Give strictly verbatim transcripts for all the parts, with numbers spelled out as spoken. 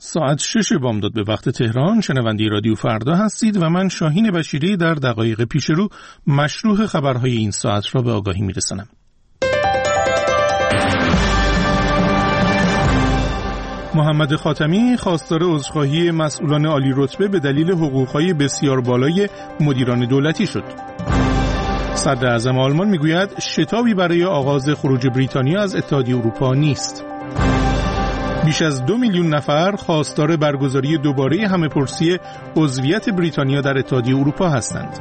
ساعت شش بامداد به وقت تهران. شنونده رادیو فردا هستید و من شاهین بشیری در دقایق پیش رو مشروح خبرهای این ساعت را به آگاهی میرسانم. محمد خاتمی خواستار عذرخواهی مسئولان عالی رتبه به دلیل حقوقهای بسیار بالای مدیران دولتی شد. صدر اعظم آلمان میگوید شتابی برای آغاز خروج بریتانیا از اتحادیه اروپا نیست. بیش از دو میلیون نفر خواستار برگزاری دوباره همه‌پرسی عضویت بریتانیا در اتحادیه اروپا هستند.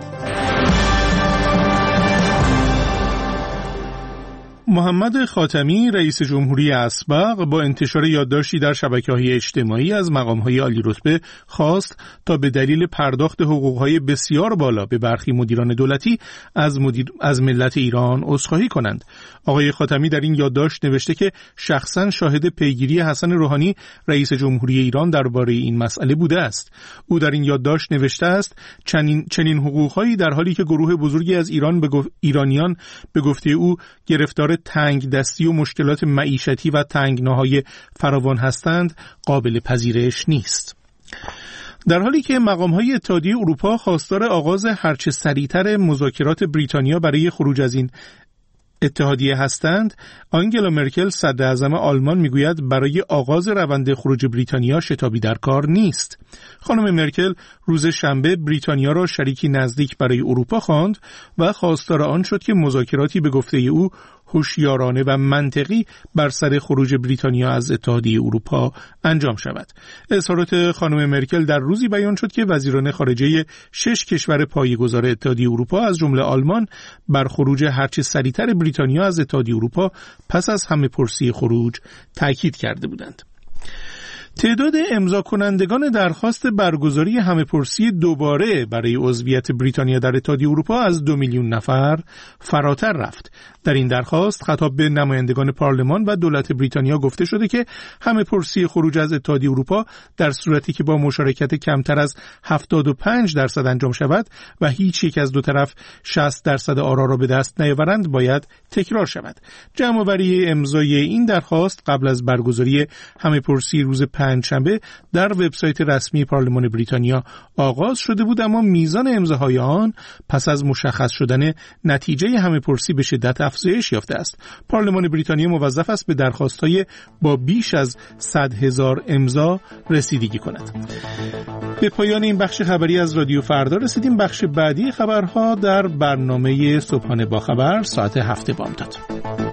محمد خاتمی رئیس جمهوری اسبق با انتشار یادداشتی در شبکه‌های اجتماعی از مقام‌های عالی رتبه خواست تا به دلیل پرداخت حقوق‌های بسیار بالا به برخی مدیران دولتی از مدیر از ملت ایران عذرخواهی کنند. آقای خاتمی در این یادداشت نوشته که شخصاً شاهد پیگیری حسن روحانی رئیس جمهوری ایران درباره این مسئله بوده است. او در این یادداشت نوشته است چنین چنین حقوق‌هایی در حالی که گروه بزرگی از ایران به گف... ایرانیان به گفته او گرفتار تنگ دستی و مشکلات معیشتی و تنگناهای فراوان هستند قابل پذیرش نیست. در حالی که مقام‌های اتحادیه اروپا خواستار آغاز هرچه سریعتر مذاکرات بریتانیا برای خروج از این اتحادیه هستند، آنگلا مرکل صدر اعظم آلمان میگوید برای آغاز روند خروج بریتانیا شتابی در کار نیست. خانم مرکل روز شنبه بریتانیا را شریکی نزدیک برای اروپا خواند و خواستار آن شد که مذاکراتی به گفته او هوشیارانه و منطقی بر سر خروج بریتانیا از اتحادیه اروپا انجام شود. اظهارات خانم مرکل در روزی بیان شد که وزیران خارجه شش کشور پایه‌گذار اتحادیه اروپا از جمله آلمان بر خروج هرچه سریعتر بریتانیا از اتحادیه اروپا پس از همه‌پرسی خروج تاکید کرده بودند. تعداد امضا کنندگان درخواست برگزاری همه‌پرسی دوباره برای عضویت بریتانیا در اتحادیه اروپا از دو میلیون نفر فراتر رفت. در این درخواست خطاب به نمایندگان پارلمان و دولت بریتانیا گفته شده که همه‌پرسی خروج از اتحادیه اروپا در صورتی که با مشارکت کمتر از هفتاد و پنج درصد انجام شود و هیچ یک از دو طرف شصت درصد آرا را به دست نیاورند باید تکرار شود. جمع‌آوری امضای این درخواست قبل از برگزاری همه‌پرسی روز پنجشنبه در وبسایت رسمی پارلمان بریتانیا آغاز شده بود، اما میزان امضاهای آن پس از مشخص شدن نتیجه همه‌پرسی به شدت افزایش یافته است. پارلمان بریتانیا موظف است به درخواست‌های با بیش از صد هزار امضا رسیدگی کند. به پایان این بخش خبری از رادیو فردا رسیدیم. بخش بعدی خبرها در برنامه صبحانه با خبر ساعت هفت بامداد.